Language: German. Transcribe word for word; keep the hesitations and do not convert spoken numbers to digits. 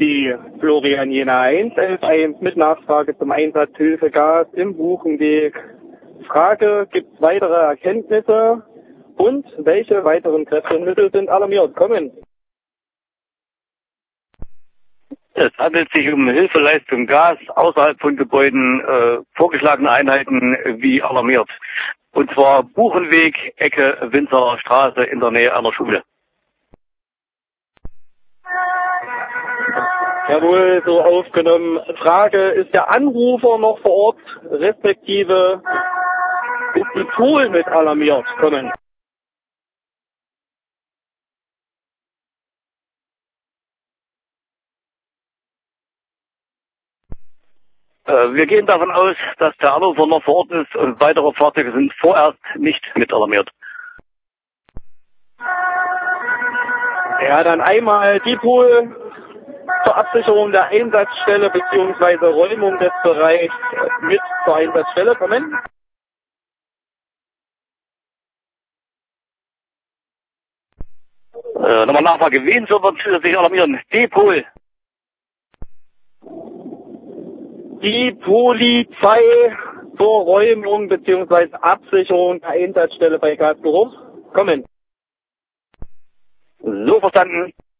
die Florian Jena eins elf eins mit Nachfrage zum Einsatz Hilfegas im Buchenweg. Frage, gibt es weitere Erkenntnisse und welche weiteren Kräfte und Mittel sind alarmiert? Kommen. Es handelt sich um Hilfeleistung Gas außerhalb von Gebäuden, äh, vorgeschlagene Einheiten wie alarmiert. Und zwar Buchenweg, Ecke Winzer Straße in der Nähe einer Schule. Jawohl, so aufgenommen. Frage, ist der Anrufer noch vor Ort, respektive ist die Pool mit alarmiert? Kommen. Wir gehen davon aus, dass der Anrufer noch vor Ort ist und weitere Fahrzeuge sind vorerst nicht mit alarmiert. Ja, dann einmal die Pool zur Absicherung der Einsatzstelle bzw. Räumung des Bereichs mit zur Einsatzstelle. Kommen. Äh, nochmal Nachfrage, wen soll man zusätzlich alarmieren? D-Pool. Die Polizei zur Räumung bzw. Absicherung der Einsatzstelle bei Gasgeruch. Kommen. So verstanden.